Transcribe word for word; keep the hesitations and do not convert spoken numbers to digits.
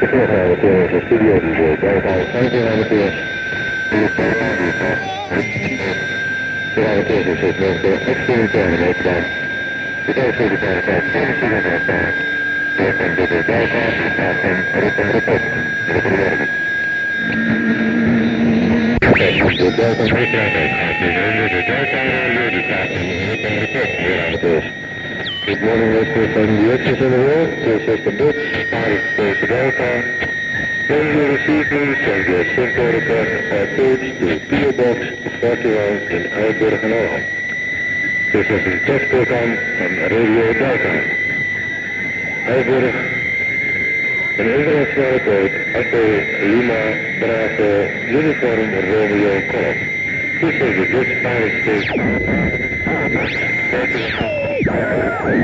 Verkeersleiding voor de studio die de Delta vijftienhonderd de is met de experimentele meetbaan. De Duitse veiligheid vijfentwintig hectare. De van de Delta staat en roepen rapport. De Delta vijftienhonderd gaat nu onder de Delta die staat en roepen rapport weer aan de bus. Good morning, Mister From the Axis in the world. This is the Dutch pilot for the Delta. When you receive news, send your simple request or codes to P O Box forty-one in Eiburg en Holland. This is een testprogram van Radio Delta. Eiburg, een internationale code, Echo Lima Bravo Uniform Romeo Golf. This is the Dutch pilot station.